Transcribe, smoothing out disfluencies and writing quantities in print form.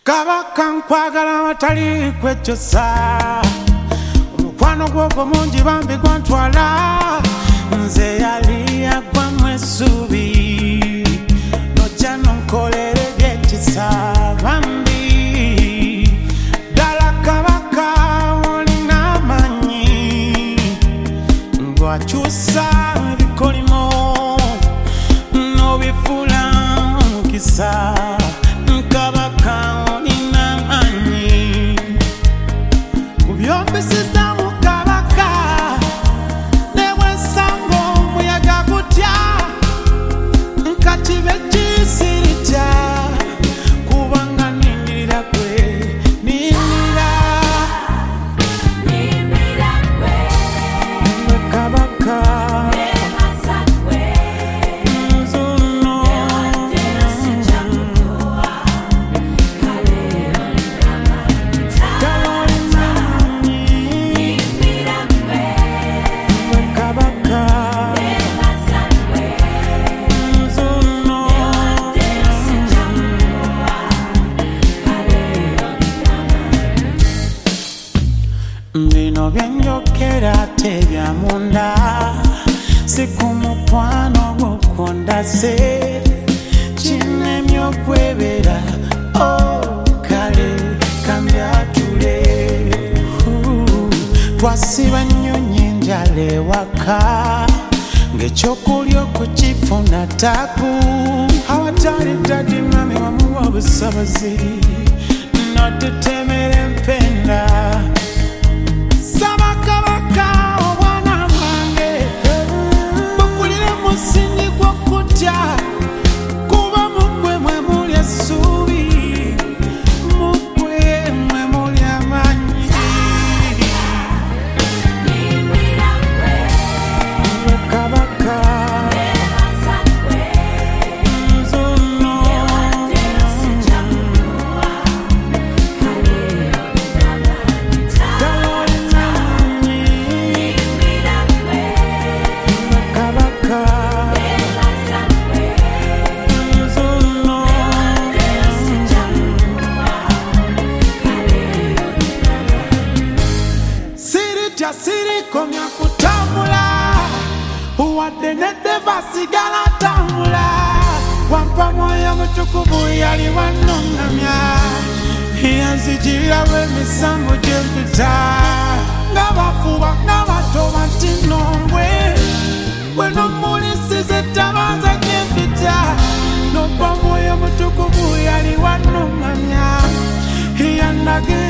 Kabaka nkwagala watali kwechosa omukwano gw'ogwo mungi bambi gwantwala nze yali yagwa mwesubi nojja nonkolera ebyekisa bambi ddala kabaka olina amanyi ngwakyusa ebikolimo nobifuula mukisa kabaka olina amanyi kubyompisiza mu kabaka nebwesango omuyaga gutya nkakibe kisiritya kubanga nindirira gwe nindirira gwe kabaka bino byenjogera tebya munda si ku mukwano gw'okundase kinemye okwebera kale kambyatule twasiba nnyonyi enjala ewaka ng'ekyokulya okukifuna taku awatali dadi mami wamuwa obusobozi notutemera empenda Kabaka obwana bwange bukulire musingi gw'okutya kuba mugwe mwe muli essuubi mugwe mwe muli amanyi kabaka nzuno sirikomya kutambula wadde nedeva sigala tambula wampa mwoyo mutukuvu yali wannongamya yanzijira lw'emisango gyempita nga bafuba n'abatoba nti nombwe bwe nomulisiza ettabanza gyempita nompa mwoyo mutukuvu yali wannongamya yandagira